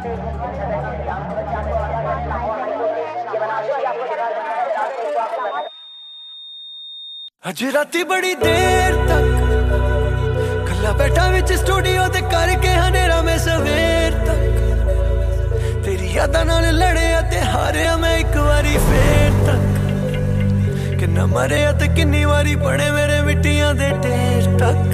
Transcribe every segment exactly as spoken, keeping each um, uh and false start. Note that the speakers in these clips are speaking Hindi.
अज राती बड़ी देर तक कला बैठा विच स्टूडियो ते करके हनेरा में सवेर तक तेरी यादां नाल लड़िया ते हारिया मैं एक बारी फेर तक किन्ना मरिया ते किन्नी वारी पड़े मेरे मिट्टियां दे ढेर तक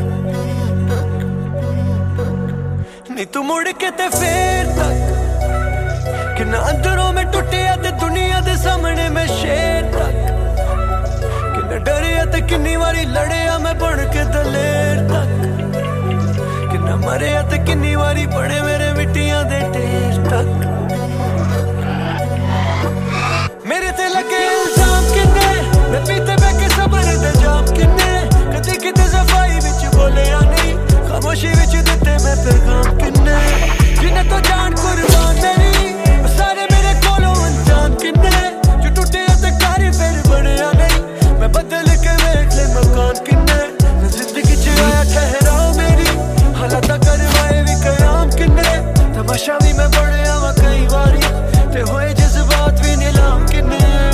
नी तू मुड़ के ते फेर तक किन्ना अंदरों में टुटिया ते दुनिया दे सामने मैं शेर तक डरिया ते किन्नी वारी लड़िया मैं बन के दलेर तक किन्ना मरिया ते किन्नी वारी पड़े मेरे मिट्टियां दे ढेर तक मेरे ते लगे इल्जाम किन्ने मैं पीते बह के सबर दे जाम किन्ने कदी किते सफाई विच बोलिया नहीं खामोशी विच दिते मैं पैगाम किन्ने जिन्ने तो जान कुर्बान मेरी सारे मेरे कोलों अनजान किन्ने जो टूटे ते घर फिर बनिया नहीं मैं बदल के देख ले मकान किन्ने जिंदगी च आया ठहराओ मेरी हालात करवाए भी कयाम किन्ने तमाशा भी मैं बढ़िया वा कई बारी ते होए जज्बात भी नीलाम किन्ने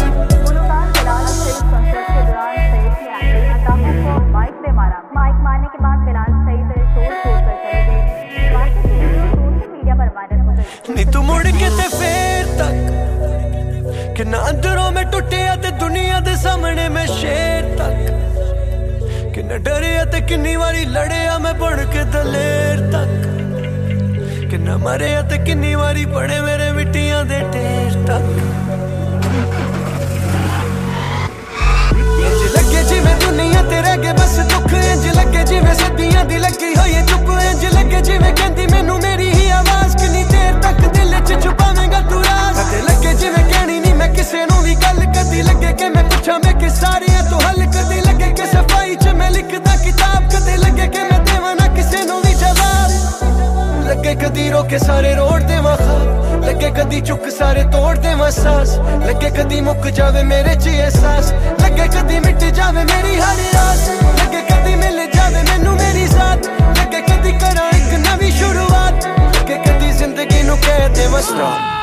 नी तू मुड़ के ते फेर तक किन्ना अंदरों में टुटिया ते दुनिया दे सामने मैं शेर तक किन्ना डरिया ते किन्नी वारी लड़िया मैं बन के दलेर तक किन्ना मरिया ते किन्नी वारी पड़े मेरे मिट्टियां दे ढेर तक इंज लगे जिवें दुनिया ते रह गए बस दुख इंज लगे जिवें सदियां दी लगी होई चुप इंज लगे जिवें कहंदी मैनू मेरी ही आवाज किन्नी देर तक दिल च छुपावेंगा तू राज कदे लगे जिवें कहनी नहीं मैं किसे नू भी गल कदी लगे कि मैं पुछां मैं कि सारियां तो हल कदी लगे कि सफाई च मैं लिखदा किताब कदे लगे कि मैं देवां ना किसे नू भी जवाब लगे कदी रोके सारे रोड देवां खाब लगे कदी चुक सारे तोड़ देवां सास लगे कदी मुक जावे मेरे च एहसास लगे कदी मिट जावे मेरी हर आस लगे कदी मिल जावे मैनू मेरी साथ लगे कदी करां एक नवी शुरुआत लगे कदी जिंदगी नू कह देवां स्टॉप